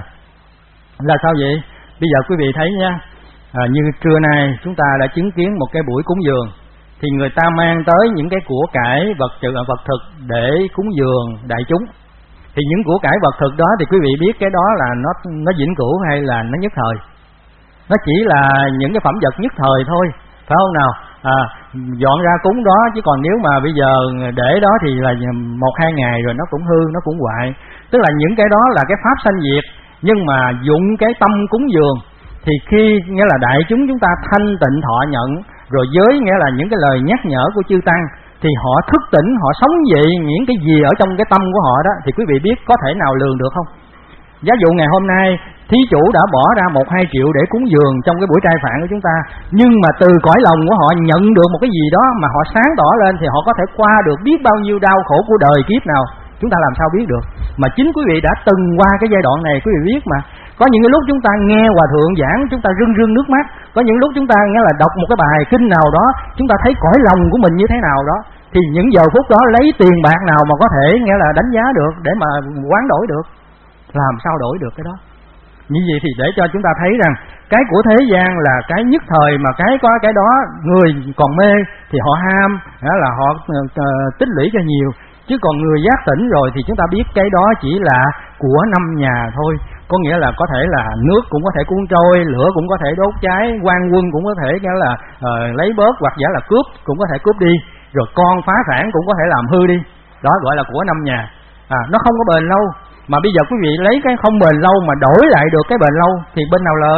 Là sao vậy? Bây giờ quý vị thấy nha, như trưa nay chúng ta đã chứng kiến một cái buổi cúng dường, thì người ta mang tới những cái của cải vật thực để cúng dường đại chúng. Thì những của cải vật thực đó thì quý vị biết cái đó là nó vĩnh cửu hay là nó nhất thời? Nó chỉ là những cái phẩm vật nhất thời thôi, phải không nào? Dọn ra cúng đó, chứ còn nếu mà bây giờ để đó thì là 1-2 ngày rồi nó cũng hư, nó cũng hoại. Tức là những cái đó là cái pháp sanh diệt, nhưng mà dụng cái tâm cúng dường thì khi nghĩa là đại chúng ta thanh tịnh thọ nhận, rồi với nghĩa là những cái lời nhắc nhở của chư tăng, thì họ thức tỉnh, họ sống dậy những cái gì ở trong cái tâm của họ đó, thì quý vị biết có thể nào lường được không? Giả dụ ngày hôm nay thí chủ đã bỏ ra 1-2 triệu để cúng dường trong cái buổi trai phạn của chúng ta, nhưng mà từ cõi lòng của họ nhận được một cái gì đó mà họ sáng tỏ lên, thì họ có thể qua được biết bao nhiêu đau khổ của đời kiếp nào, chúng ta làm sao biết được? Mà chính quý vị đã từng qua cái giai đoạn này, quý vị biết mà. Có những cái lúc chúng ta nghe hòa thượng giảng chúng ta rưng rưng nước mắt, có những lúc chúng ta nghe là đọc một cái bài kinh nào đó chúng ta thấy cõi lòng của mình như thế nào đó, thì những giờ phút đó lấy tiền bạc nào mà có thể nghĩa là đánh giá được để mà hoán đổi được? Làm sao đổi được cái đó? Như vậy thì để cho chúng ta thấy rằng cái của thế gian là cái nhất thời, mà cái đó người còn mê thì họ ham, là họ tích lũy cho nhiều. Chứ còn người giác tỉnh rồi thì chúng ta biết cái đó chỉ là của 5 nhà thôi. Có nghĩa là có thể là nước cũng có thể cuốn trôi, lửa cũng có thể đốt cháy, quan quân cũng có thể nghĩa là lấy bớt, hoặc giả là cướp cũng có thể cướp đi, rồi con phá sản cũng có thể làm hư đi. Đó gọi là của 5 nhà. Nó không có bền lâu. Mà bây giờ quý vị lấy cái không bền lâu mà đổi lại được cái bền lâu thì bên nào lời?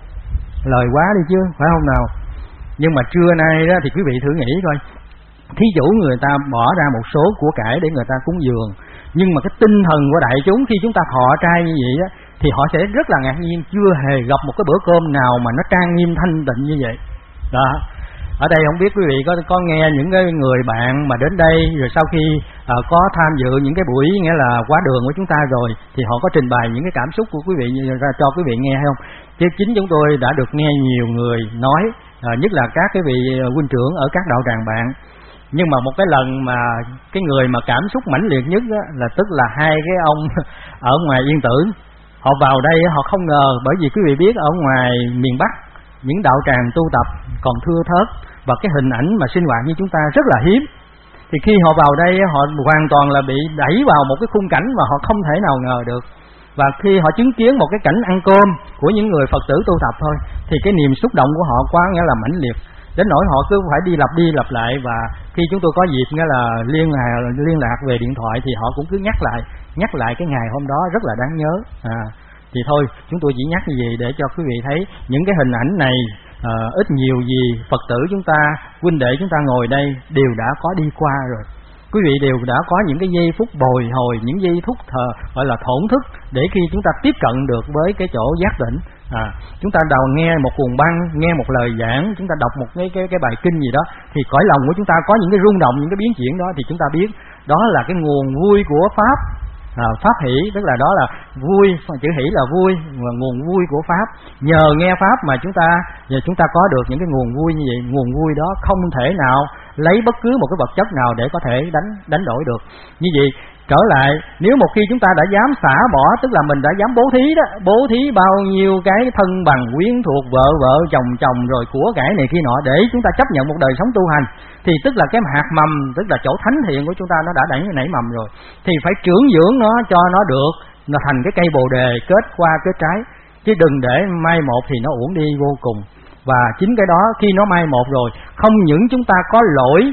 Lời quá đi chứ, phải không nào? Nhưng mà trưa nay đó thì quý vị thử nghĩ coi, thí chủ người ta bỏ ra một số của cải để người ta cúng dường, nhưng mà cái tinh thần của đại chúng khi chúng ta thọ trai như vậy á, thì họ sẽ rất là ngạc nhiên, chưa hề gặp một cái bữa cơm nào mà nó trang nghiêm thanh tịnh như vậy. Đó. Ở đây không biết quý vị có nghe những cái người bạn mà đến đây rồi sau khi có tham dự những cái buổi nghĩa là quá đường của chúng ta rồi, thì họ có trình bày những cái cảm xúc của quý vị ra cho quý vị nghe hay không? Chứ chính chúng tôi đã được nghe nhiều người nói, nhất là các cái vị huynh trưởng ở các đạo tràng bạn. Nhưng mà một cái lần mà cái người mà cảm xúc mãnh liệt nhất đó, là tức là 2 cái ông ở ngoài Yên Tử. Họ vào đây họ không ngờ, bởi vì quý vị biết ở ngoài miền Bắc những đạo tràng tu tập còn thưa thớt, và cái hình ảnh mà sinh hoạt như chúng ta rất là hiếm. Thì khi họ vào đây họ hoàn toàn là bị đẩy vào một cái khung cảnh mà họ không thể nào ngờ được. Và khi họ chứng kiến một cái cảnh ăn cơm của những người Phật tử tu tập thôi, thì cái niềm xúc động của họ quá nghĩa là mãnh liệt, đến nỗi họ cứ phải đi lặp lại. Và khi chúng tôi có dịp nghĩa là liên lạc về điện thoại thì họ cũng cứ nhắc lại cái ngày hôm đó rất là đáng nhớ. Thì thôi chúng tôi chỉ nhắc như vậy để cho quý vị thấy những cái hình ảnh này ít nhiều gì Phật tử chúng ta, huynh đệ chúng ta ngồi đây đều đã có đi qua rồi. Quý vị đều đã có những cái giây phút bồi hồi, những giây phút gọi là thổn thức để khi chúng ta tiếp cận được với cái chỗ giác tỉnh. Chúng ta đầu nghe một cuồng băng, nghe một lời giảng, chúng ta đọc một cái bài kinh gì đó, thì cõi lòng của chúng ta có những cái rung động, những cái biến chuyển đó, thì chúng ta biết đó là cái nguồn vui của pháp. Pháp hỷ, tức là đó là vui, chữ hỷ là vui, và nguồn vui của pháp. Nhờ nghe pháp mà chúng ta có được những cái nguồn vui như vậy. Nguồn vui đó không thể nào lấy bất cứ một cái vật chất nào để có thể đánh đổi được. Như vậy trở lại, nếu một khi chúng ta đã dám xả bỏ, tức là mình đã dám bố thí đó, bố thí bao nhiêu cái thân bằng quyến thuộc, vợ chồng rồi của cải này kia nọ để chúng ta chấp nhận một đời sống tu hành, thì tức là cái hạt mầm, tức là chỗ thánh thiện của chúng ta nó đã nảy mầm rồi, thì phải trưởng dưỡng nó cho nó được, nó thành cái cây bồ đề kết hoa kết trái, chứ đừng để mai một thì nó uổng đi vô cùng. Và chính cái đó khi nó mai một rồi, không những chúng ta có lỗi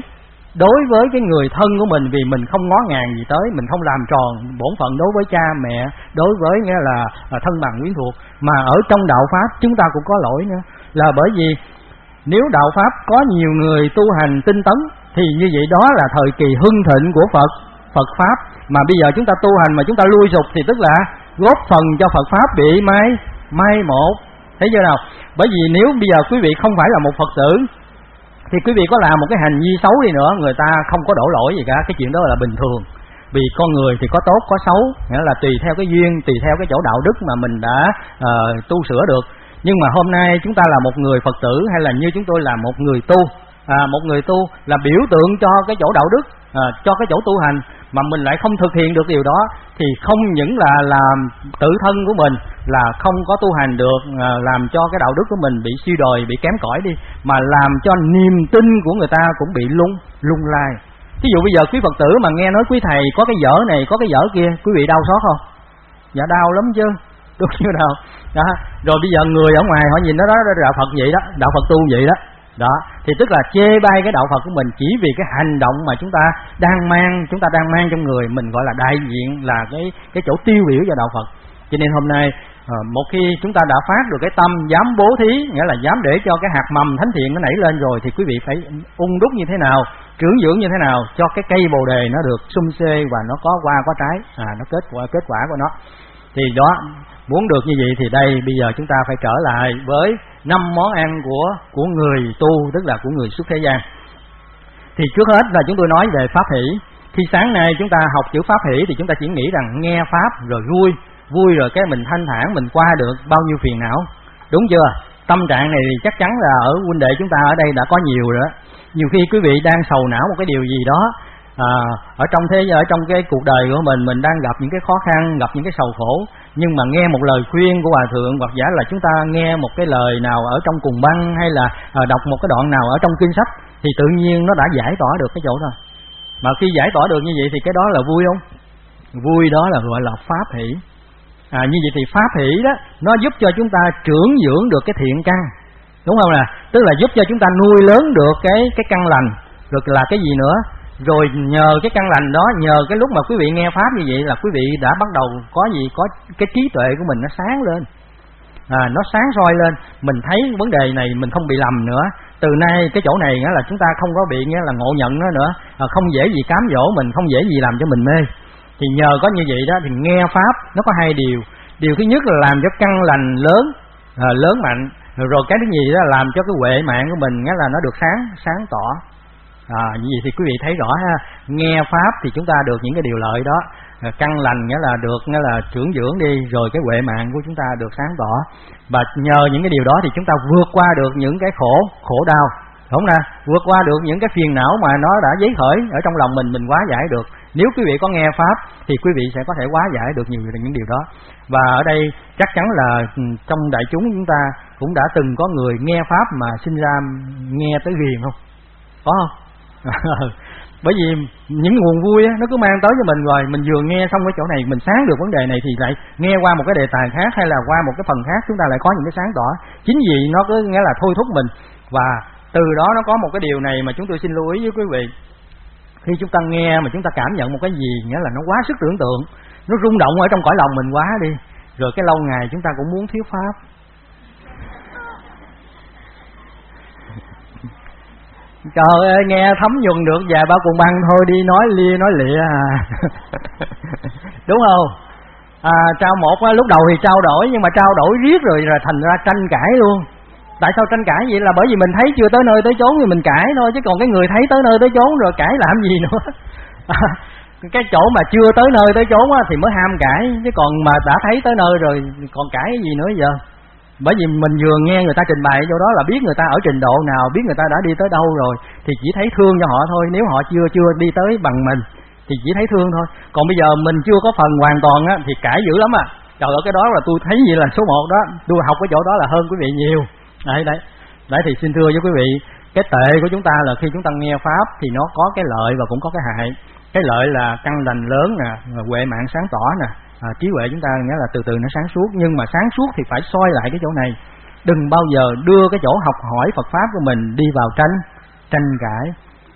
đối với cái người thân của mình, vì mình không ngó ngàng gì tới, mình không làm tròn bổn phận đối với cha mẹ, đối với nghĩa là thân bằng quyến thuộc. Mà ở trong đạo pháp chúng ta cũng có lỗi nữa, là bởi vì nếu đạo pháp có nhiều người tu hành tinh tấn thì như vậy đó là thời kỳ hưng thịnh của Phật pháp. Mà bây giờ chúng ta tu hành mà chúng ta lui sụp thì tức là góp phần cho Phật pháp bị mai một. Thấy chưa nào? Bởi vì nếu bây giờ quý vị không phải là một Phật tử thì quý vị có làm một cái hành vi xấu đi nữa, người ta không có đổ lỗi gì cả, cái chuyện đó là bình thường. Vì con người thì có tốt có xấu, nghĩa là tùy theo cái duyên, tùy theo cái chỗ đạo đức mà mình đã tu sửa được. Nhưng mà hôm nay chúng ta là một người Phật tử, hay là như chúng tôi là một người tu, một người tu là biểu tượng cho cái chỗ đạo đức, cho cái chỗ tu hành, mà mình lại không thực hiện được điều đó thì không những là làm tự thân của mình là không có tu hành được, làm cho cái đạo đức của mình bị suy đồi, bị kém cỏi đi, mà làm cho niềm tin của người ta cũng bị lung lay. Ví dụ bây giờ quý Phật tử mà nghe nói quý thầy có cái dở này, có cái dở kia, quý vị đau xót không? Dạ đau lắm chứ, đúng chưa nào? Đó. Rồi bây giờ người ở ngoài họ nhìn nó đó đạo Phật vậy đó, đạo Phật tu vậy đó. Đó, thì tức là chê bai cái đạo Phật của mình chỉ vì cái hành động mà chúng ta đang mang trong người mình, gọi là đại diện, là cái chỗ tiêu biểu cho đạo Phật. Cho nên hôm nay một khi chúng ta đã phát được cái tâm dám bố thí, nghĩa là dám để cho cái hạt mầm thánh thiện nó nảy lên rồi, thì quý vị phải ung đúc như thế nào, trưởng dưỡng như thế nào cho cái cây bồ đề nó được sum xê và nó có hoa có trái, nó kết quả của nó. Thì đó, muốn được như vậy thì đây bây giờ chúng ta phải trở lại với 5 món ăn của người tu, tức là của người xuất thế gian. Thì trước hết là chúng tôi nói về pháp hỷ. Khi sáng nay chúng ta học chữ pháp hỷ thì chúng ta chỉ nghĩ rằng nghe pháp rồi vui rồi cái mình thanh thản, mình qua được bao nhiêu phiền não, đúng chưa? Tâm trạng này thì chắc chắn là ở huynh đệ chúng ta ở đây đã có nhiều rồi đó. Nhiều khi quý vị đang sầu não một cái điều gì đó, ở trong cái cuộc đời của mình đang gặp những cái khó khăn, gặp những cái sầu khổ, nhưng mà nghe một lời khuyên của hòa thượng, hoặc giả là chúng ta nghe một cái lời nào ở trong cuồng băng, hay là đọc một cái đoạn nào ở trong kinh sách, thì tự nhiên nó đã giải tỏa được cái chỗ đó. Mà khi giải tỏa được như vậy thì cái đó là vui không? Vui, đó là gọi là pháp hỷ. Như vậy thì pháp hỷ đó nó giúp cho chúng ta trưởng dưỡng được cái thiện căn, đúng không nè? Tức là giúp cho chúng ta nuôi lớn được cái căn lành. Rồi là cái gì nữa? Rồi nhờ cái căn lành đó, nhờ cái lúc mà quý vị nghe pháp như vậy là quý vị đã bắt đầu có cái trí tuệ của mình nó sáng lên, nó sáng soi lên, mình thấy vấn đề này mình không bị lầm nữa. Từ nay cái chỗ này nghĩa là chúng ta không có bị nghĩa là ngộ nhận nó nữa, không dễ gì cám dỗ mình, không dễ gì làm cho mình mê. Thì nhờ có như vậy đó thì nghe pháp nó có hai điều. Điều thứ nhất là làm cho căn lành lớn mạnh, rồi cái thứ nhì đó là làm cho cái huệ mạng của mình nghĩa là nó được sáng tỏ. Như vậy thì quý vị thấy rõ ha, nghe pháp thì chúng ta được những cái điều lợi đó, căn lành nghĩa là được nghĩa là trưởng dưỡng đi, rồi cái huệ mạng của chúng ta được sáng tỏ, và nhờ những cái điều đó thì chúng ta vượt qua được những cái khổ đau, đúng không nè? Vượt qua được những cái phiền não mà nó đã dấy khởi ở trong lòng mình hóa giải được. Nếu quý vị có nghe pháp thì quý vị sẽ có thể hóa giải được nhiều những điều đó. Và ở đây chắc chắn là trong đại chúng chúng ta cũng đã từng có người nghe pháp mà sinh ra nghe tới ghiền không? Có không? Bởi vì những nguồn vui á, nó cứ mang tới cho mình, rồi mình vừa nghe xong cái chỗ này mình sáng được vấn đề này thì lại nghe qua một cái đề tài khác, hay là qua một cái phần khác chúng ta lại có những cái sáng tỏ. Chính vì nó cứ nghĩa là thôi thúc mình, và từ đó nó có một cái điều này mà chúng tôi xin lưu ý với quý vị. Khi chúng ta nghe mà chúng ta cảm nhận một cái gì nghĩa là nó quá sức tưởng tượng, nó rung động ở trong cõi lòng mình quá đi, rồi cái lâu ngày chúng ta cũng muốn thiếu pháp. Trời ơi, nghe thấm nhuần được vài ba cuồng băng thôi đi nói lia nói lịa đúng không? Trao một lúc đầu thì trao đổi, nhưng mà trao đổi riết rồi thành ra tranh cãi luôn. Tại sao tranh cãi vậy? Là bởi vì mình thấy chưa tới nơi tới chốn thì mình cãi thôi, chứ còn cái người thấy tới nơi tới chốn rồi cãi làm gì nữa. Cái chỗ mà chưa tới nơi tới chốn thì mới ham cãi, chứ còn mà đã thấy tới nơi rồi còn cãi cái gì nữa giờ? Bởi vì mình vừa nghe người ta trình bày chỗ đó là biết người ta ở trình độ nào, biết người ta đã đi tới đâu rồi, thì chỉ thấy thương cho họ thôi. Nếu họ chưa đi tới bằng mình thì chỉ thấy thương thôi. Còn bây giờ mình chưa có phần hoàn toàn thì cãi dữ lắm à. Trời ơi, cái đó là tôi thấy gì là số 1 đó. Tôi học cái chỗ đó là hơn quý vị nhiều. Đấy thì xin thưa với quý vị, cái tệ của chúng ta là khi chúng ta nghe pháp thì nó có cái lợi và cũng có cái hại. Cái lợi là căn lành lớn nè, huệ mạng sáng tỏ nè, trí huệ chúng ta nghĩa là từ từ nó sáng suốt. Nhưng mà sáng suốt thì phải soi lại cái chỗ này, đừng bao giờ đưa cái chỗ học hỏi Phật pháp của mình đi vào tranh cãi.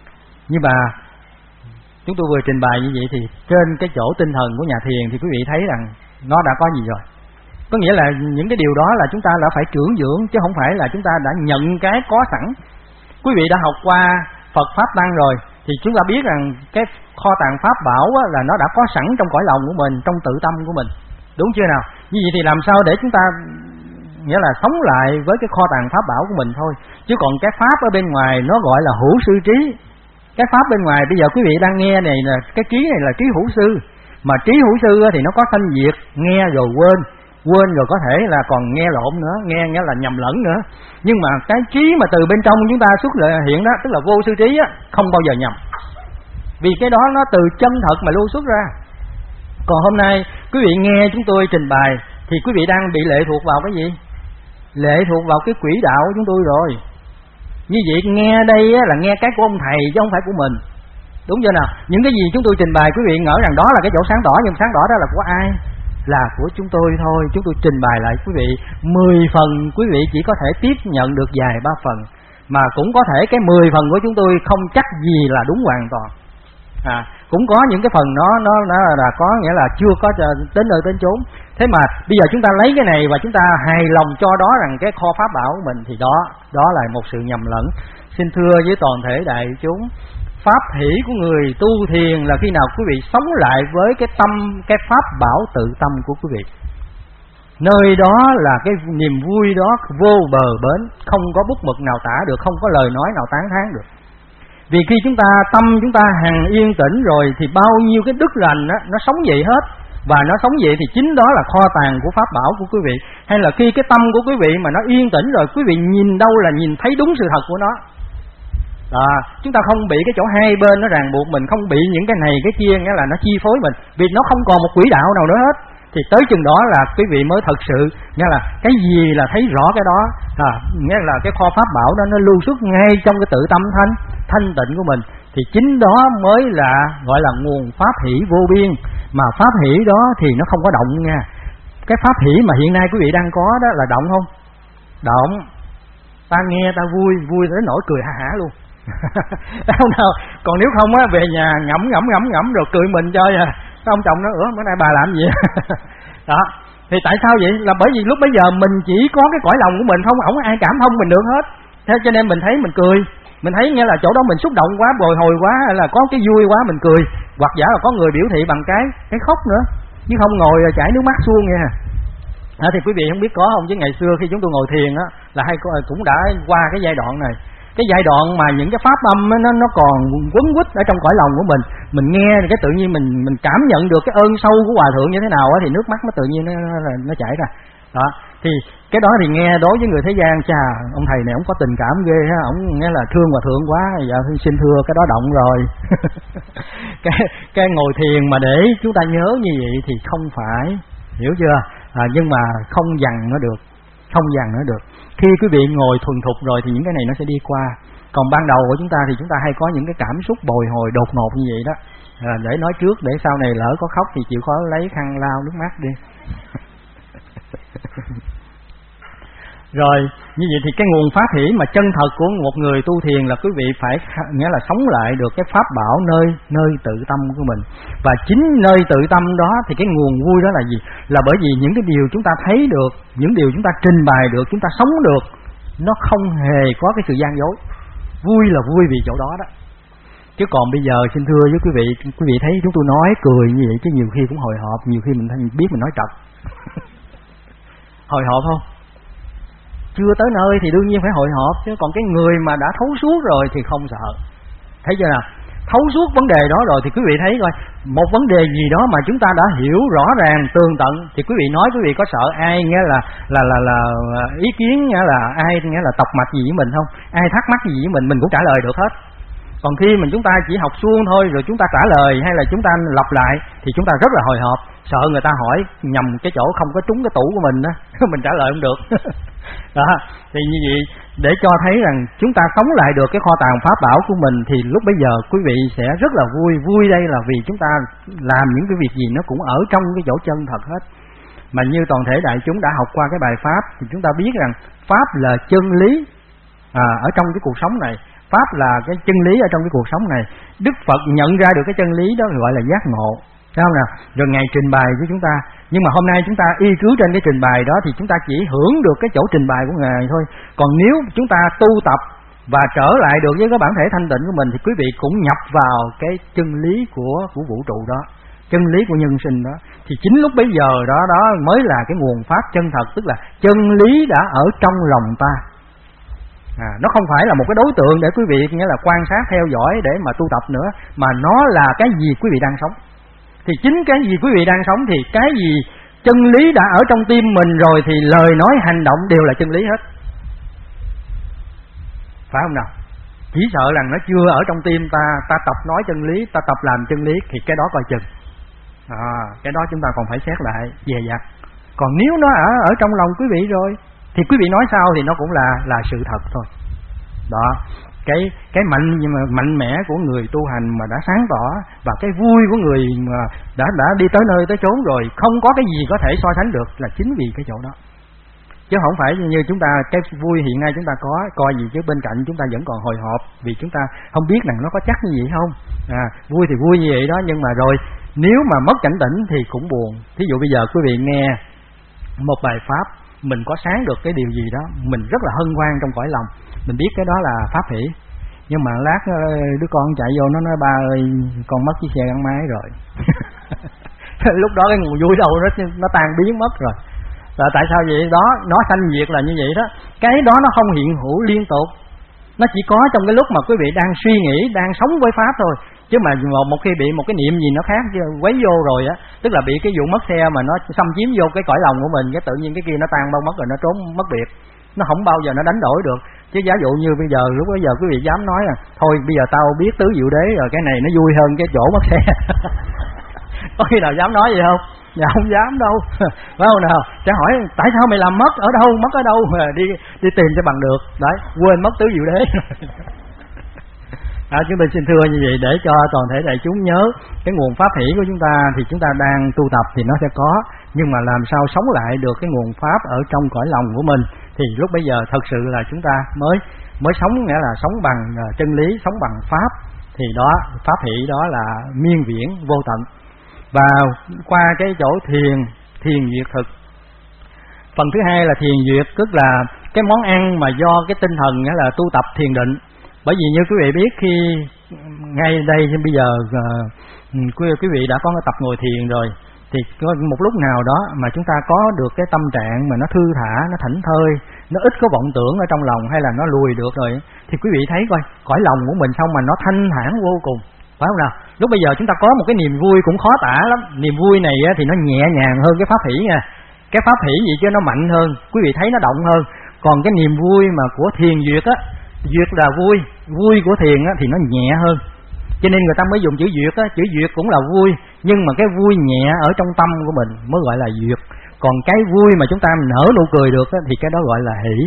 Nhưng mà chúng tôi vừa trình bày như vậy thì trên cái chỗ tinh thần của nhà thiền thì quý vị thấy rằng nó đã có gì rồi. Có nghĩa là những cái điều đó là chúng ta đã phải trưởng dưỡng, chứ không phải là chúng ta đã nhận cái có sẵn. Quý vị đã học qua Phật Pháp Tăng rồi thì chúng ta biết rằng cái kho tàng Pháp bảo á, là nó đã có sẵn trong cõi lòng của mình, trong tự tâm của mình. Đúng chưa nào? Như vậy thì làm sao để chúng ta nghĩa là sống lại với cái kho tàng Pháp bảo của mình thôi. Chứ còn cái Pháp ở bên ngoài nó gọi là hữu sư trí. Cái Pháp bên ngoài bây giờ quý vị đang nghe này là cái trí này là trí hữu sư. Mà trí hữu sư thì nó có sanh diệt, nghe rồi quên rồi có thể là còn nghe lộn nữa, nghe nghĩa là nhầm lẫn nữa. Nhưng mà cái trí mà từ bên trong chúng ta xuất hiện đó, tức là vô sư trí á, không bao giờ nhầm. Vì cái đó nó từ chân thật mà lưu xuất ra. Còn hôm nay quý vị nghe chúng tôi trình bày thì quý vị đang bị lệ thuộc vào cái gì? Lệ thuộc vào cái quỹ đạo của chúng tôi rồi. Như vậy nghe đây á, là nghe cái của ông thầy chứ không phải của mình. Đúng chưa nào? Những cái gì chúng tôi trình bày quý vị ngỡ rằng đó là cái chỗ sáng tỏ, nhưng sáng tỏ đó là của ai? Là của chúng tôi thôi. Chúng tôi trình bày lại quý vị 10 phần, quý vị chỉ có thể tiếp nhận được vài 3 phần. Mà cũng có thể cái 10 phần của chúng tôi không chắc gì là đúng hoàn toàn. Cũng có những cái phần nó là có nghĩa là chưa có đến nơi đến chốn. Thế mà bây giờ chúng ta lấy cái này và chúng ta hài lòng cho đó rằng cái kho pháp bảo của mình, thì đó là một sự nhầm lẫn. Xin thưa với toàn thể đại chúng, pháp hỷ của người tu thiền là khi nào quý vị sống lại với cái tâm, cái pháp bảo tự tâm của quý vị. Nơi đó là cái niềm vui đó vô bờ bến, không có bút mực nào tả được, không có lời nói nào tán thán được. Vì khi chúng ta tâm chúng ta hằng yên tĩnh rồi thì bao nhiêu cái đức lành đó, nó sống dậy hết. Và nó sống vậy thì chính đó là kho tàng của pháp bảo của quý vị. Hay là khi cái tâm của quý vị mà nó yên tĩnh rồi, quý vị nhìn đâu là nhìn thấy đúng sự thật của nó. Chúng ta không bị cái chỗ hai bên nó ràng buộc mình, không bị những cái này cái kia, nghĩa là nó chi phối mình. Vì nó không còn một quỹ đạo nào nữa hết. Thì tới chừng đó là quý vị mới thật sự, nghĩa là cái gì là thấy rõ cái đó. Nghĩa là cái kho pháp bảo đó nó lưu xuất ngay trong cái tự tâm thanh tịnh của mình. Thì chính đó mới là gọi là nguồn pháp hỷ vô biên. Mà pháp hỷ đó thì nó không có động nha. Cái pháp hỷ mà hiện nay quý vị đang có đó là động không? Động. Ta nghe ta vui tới nỗi cười ha hả luôn. Không nào. Còn nếu không á, về nhà ngẫm rồi cười mình chơi à. Ông chồng nói bữa nay bà làm gì? Đó. Thì tại sao vậy? Là bởi vì lúc bấy giờ mình chỉ có cái cõi lòng của mình không, không ai cảm thông mình được hết. Thế cho nên mình thấy mình cười. Mình thấy nghĩa là chỗ đó mình xúc động quá, bồi hồi quá, hay là có cái vui quá mình cười. Hoặc giả là có người biểu thị bằng cái khóc nữa, chứ không ngồi chảy nước mắt suông nha. Thì quý vị không biết có không, chứ ngày xưa khi chúng tôi ngồi thiền á, là hay cũng đã qua cái giai đoạn này. Cái giai đoạn mà những cái pháp âm nó còn quấn quýt ở trong cõi lòng của mình nghe cái tự nhiên mình cảm nhận được cái ơn sâu của hòa thượng như thế nào á, thì nước mắt nó tự nhiên nó chảy ra. Đó. Thì cái đó thì nghe đối với người thế gian, chà ông thầy này ông có tình cảm ghê ha, ông nghe là thương hòa thượng quá, dạ xin thưa cái đó động rồi. cái ngồi thiền mà để chúng ta nhớ như vậy thì không phải, hiểu chưa? Nhưng mà không dằn nó được. Khi quý vị ngồi thuần thục rồi thì những cái này nó sẽ đi qua. Còn ban đầu của chúng ta thì chúng ta hay có những cái cảm xúc bồi hồi đột ngột như vậy đó. Để nói trước, để sau này lỡ có khóc thì chịu khó lấy khăn lau nước mắt đi. Rồi, như vậy thì cái nguồn pháp hỷ mà chân thật của một người tu thiền là quý vị phải nghĩa là sống lại được cái pháp bảo nơi tự tâm của mình. Và chính nơi tự tâm đó thì cái nguồn vui đó là gì? Là bởi vì những cái điều chúng ta thấy được, những điều chúng ta trình bày được, chúng ta sống được, nó không hề có cái sự gian dối. Vui là vui vì chỗ đó đó. Chứ còn bây giờ xin thưa với quý vị thấy chúng tôi nói cười như vậy chứ nhiều khi cũng hồi hộp, nhiều khi mình biết mình nói trật. Hồi hộp không? Chưa tới nơi thì đương nhiên phải hồi hộp, chứ còn cái người mà đã thấu suốt rồi thì không sợ. Thấy chưa nào? Thấu suốt vấn đề đó rồi thì quý vị thấy coi, một vấn đề gì đó mà chúng ta đã hiểu rõ ràng tường tận thì quý vị nói quý vị có sợ ai nghe là ý kiến nghe là ai nghe là tọc mạch gì với mình không? Ai thắc mắc gì với mình cũng trả lời được hết. Còn khi mình chúng ta chỉ học suông thôi rồi chúng ta trả lời hay là chúng ta lặp lại thì chúng ta rất là hồi hộp, sợ người ta hỏi nhầm cái chỗ không có trúng cái tủ của mình đó, mình trả lời không được. Đó, thì như vậy để cho thấy rằng chúng ta sống lại được cái kho tàng pháp bảo của mình thì lúc bấy giờ quý vị sẽ rất là vui. Vui đây là vì chúng ta làm những cái việc gì nó cũng ở trong cái chỗ chân thật hết. Mà như toàn thể đại chúng đã học qua cái bài pháp thì chúng ta biết rằng pháp là chân lý ở trong cái cuộc sống này. pháp là cái chân lý ở trong cái cuộc sống này. Đức Phật nhận ra được cái chân lý đó gọi là giác ngộ, thấy không nào? Rồi Ngài trình bày với chúng ta. Nhưng mà hôm nay chúng ta y cứ trên cái trình bày đó thì chúng ta chỉ hưởng được cái chỗ trình bày của Ngài thôi. Còn nếu chúng ta tu tập và trở lại được với cái bản thể thanh tịnh của mình thì quý vị cũng nhập vào cái chân lý của vũ trụ đó, chân lý của nhân sinh đó. Thì chính lúc bấy giờ đó mới là cái nguồn pháp chân thật, tức là chân lý đã ở trong lòng ta. Nó không phải là một cái đối tượng để quý vị nghĩa là quan sát theo dõi để mà tu tập nữa, mà nó là cái gì quý vị đang sống. Thì chính cái gì quý vị đang sống thì cái gì chân lý đã ở trong tim mình rồi thì lời nói hành động đều là chân lý hết, phải không nào? Chỉ sợ rằng nó chưa ở trong tim ta tập nói chân lý, ta tập làm chân lý thì cái đó coi chừng. Cái đó chúng ta còn phải xét lại dè dặt. Còn nếu nó ở trong lòng quý vị rồi thì quý vị nói sao thì nó cũng là sự thật thôi. Đó, cái mạnh mẽ của người tu hành mà đã sáng tỏ và cái vui của người mà đã đi tới nơi tới chốn rồi, không có cái gì có thể so sánh được là chính vì cái chỗ đó. Chứ không phải như chúng ta cái vui hiện nay chúng ta có coi gì chứ bên cạnh chúng ta vẫn còn hồi hộp vì chúng ta không biết rằng nó có chắc như vậy không. Vui thì vui như vậy đó, nhưng mà rồi nếu mà mất cảnh tỉnh thì cũng buồn. Thí dụ bây giờ quý vị nghe một bài pháp, mình có sáng được cái điều gì đó, mình rất là hân hoan trong cõi lòng, mình biết cái đó là pháp hỷ. Nhưng mà lát đứa con chạy vô nó nói ba ơi con mất chiếc xe gắn máy rồi. Lúc đó cái nguồn vui đâu nó tan biến mất rồi. Là tại sao vậy? Đó, nó sanh diệt là như vậy đó. Cái đó nó không hiện hữu liên tục, nó chỉ có trong cái lúc mà quý vị đang suy nghĩ, đang sống với pháp thôi. Chứ mà một khi bị một cái niệm gì nó khác quấy vô rồi á, tức là bị cái vụ mất xe mà nó xâm chiếm vô cái cõi lòng của mình, cái tự nhiên cái kia nó tan bao mất rồi, nó trốn mất biệt, nó không bao giờ nó đánh đổi được. Chứ giả dụ như bây giờ lúc bây giờ quý vị dám nói thôi bây giờ tao biết tứ diệu đế rồi, cái này nó vui hơn cái chỗ mất xe. Có khi nào dám nói vậy không? Dạ không dám đâu. Phải không nào? Sẽ hỏi tại sao mày làm mất ở đâu, mất ở đâu, đi tìm cho bằng được. Đấy, quên mất tứ diệu đế. Chúng tôi xin thưa như vậy để cho toàn thể đại chúng nhớ cái nguồn pháp hỷ của chúng ta thì chúng ta đang tu tập thì nó sẽ có, nhưng mà làm sao sống lại được cái nguồn pháp ở trong cõi lòng của mình thì lúc bây giờ thật sự là chúng ta mới sống, nghĩa là sống bằng chân lý, sống bằng pháp, thì đó pháp hỷ đó là miên viễn vô tận. Và qua cái chỗ thiền duyệt thực, phần thứ hai là thiền duyệt, tức là cái món ăn mà do cái tinh thần nghĩa là tu tập thiền định. Bởi vì như quý vị biết khi ngay đây bây giờ quý vị đã có cái tập ngồi thiền rồi thì có một lúc nào đó mà chúng ta có được cái tâm trạng mà nó thư thả, nó thảnh thơi, nó ít có vọng tưởng ở trong lòng hay là nó lùi được rồi thì quý vị thấy coi cõi lòng của mình xong mà nó thanh thản vô cùng, phải không nào? Lúc bây giờ chúng ta có một cái niềm vui cũng khó tả lắm. Niềm vui này thì nó nhẹ nhàng hơn cái pháp hỷ nha. Cái pháp hỷ gì chứ nó mạnh hơn, quý vị thấy nó động hơn. Còn cái niềm vui mà của thiền duyệt á, duyệt là vui, vui của thiền á thì nó nhẹ hơn. Cho nên người ta mới dùng chữ duyệt á, chữ duyệt cũng là vui, nhưng mà cái vui nhẹ ở trong tâm của mình mới gọi là duyệt. Còn cái vui mà chúng ta nở nụ cười được á, thì cái đó gọi là hỷ.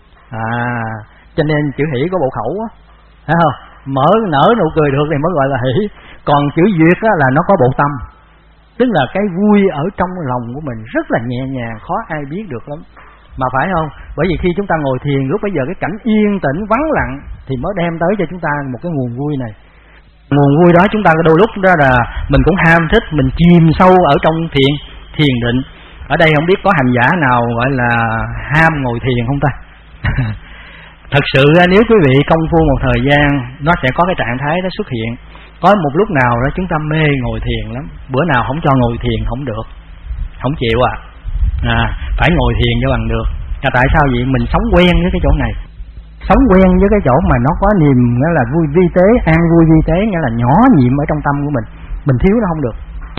Cho nên chữ hỷ có bộ khẩu á, thấy không? Nở nụ cười được thì mới gọi là hỷ. Còn chữ duyệt á là nó có bộ tâm, tức là cái vui ở trong lòng của mình rất là nhẹ nhàng, khó ai biết được lắm. Mà phải không? Bởi vì khi chúng ta ngồi thiền lúc bây giờ cái cảnh yên tĩnh vắng lặng thì mới đem tới cho chúng ta một cái nguồn vui này. Nguồn vui đó chúng ta đôi lúc đó là mình cũng ham thích, mình chìm sâu ở trong thiền định. Ở đây không biết có hành giả nào gọi là ham ngồi thiền không ta? Thật sự nếu quý vị công phu một thời gian nó sẽ có cái trạng thái đó xuất hiện. Có một lúc nào đó chúng ta mê ngồi thiền lắm, bữa nào không cho ngồi thiền không được, không chịu phải ngồi thiền cho bằng được. Tại sao vậy? Mình sống quen với cái chỗ này, sống quen với cái chỗ mà nó có niềm nghĩa là vui vi tế, an vui vi tế, nghĩa là nhỏ nhiệm ở trong tâm của mình thiếu nó không được.